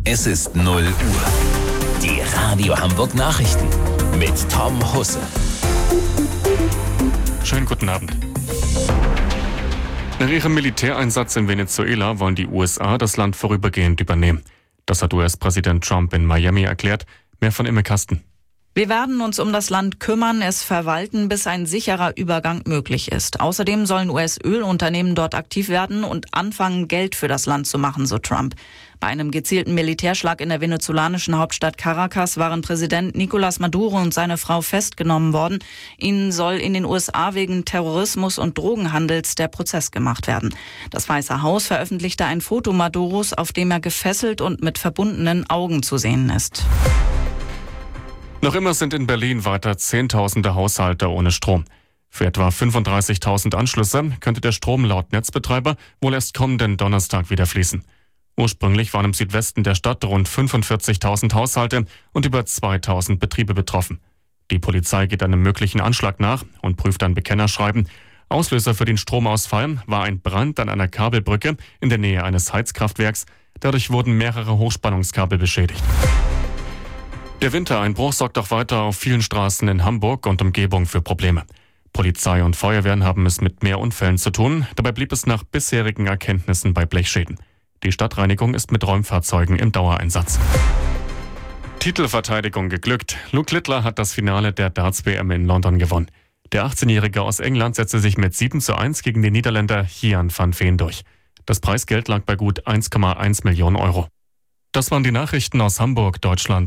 Es ist 0 Uhr. Die Radio Hamburg Nachrichten mit Tom Husse. Schönen guten Abend. Nach ihrem Militäreinsatz in Venezuela wollen die USA das Land vorübergehend übernehmen. Das hat US-Präsident Trump in Miami erklärt. Mehr von Imme Kasten. Wir werden uns um das Land kümmern, es verwalten, bis ein sicherer Übergang möglich ist. Außerdem sollen US-Ölunternehmen dort aktiv werden und anfangen, Geld für das Land zu machen, so Trump. Bei einem gezielten Militärschlag in der venezolanischen Hauptstadt Caracas waren Präsident Nicolás Maduro und seine Frau festgenommen worden. Ihnen soll in den USA wegen Terrorismus und Drogenhandels der Prozess gemacht werden. Das Weiße Haus veröffentlichte ein Foto Maduros, auf dem er gefesselt und mit verbundenen Augen zu sehen ist. Noch immer sind in Berlin weiter Zehntausende Haushalte ohne Strom. Für etwa 35.000 Anschlüsse könnte der Strom laut Netzbetreiber wohl erst kommenden Donnerstag wieder fließen. Ursprünglich waren im Südwesten der Stadt rund 45.000 Haushalte und über 2.000 Betriebe betroffen. Die Polizei geht einem möglichen Anschlag nach und prüft ein Bekennerschreiben. Auslöser für den Stromausfall war ein Brand an einer Kabelbrücke in der Nähe eines Heizkraftwerks. Dadurch wurden mehrere Hochspannungskabel beschädigt. Der Wintereinbruch sorgt auch weiter auf vielen Straßen in Hamburg und Umgebung für Probleme. Polizei und Feuerwehren haben es mit mehr Unfällen zu tun. Dabei blieb es nach bisherigen Erkenntnissen bei Blechschäden. Die Stadtreinigung ist mit Räumfahrzeugen im Dauereinsatz. Titelverteidigung geglückt. Luke Littler hat das Finale der Darts-WM in London gewonnen. Der 18-Jährige aus England setzte sich mit 7:1 gegen den Niederländer Gian van Veen durch. Das Preisgeld lag bei gut 1,1 Millionen Euro. Das waren die Nachrichten aus Hamburg, Deutschland.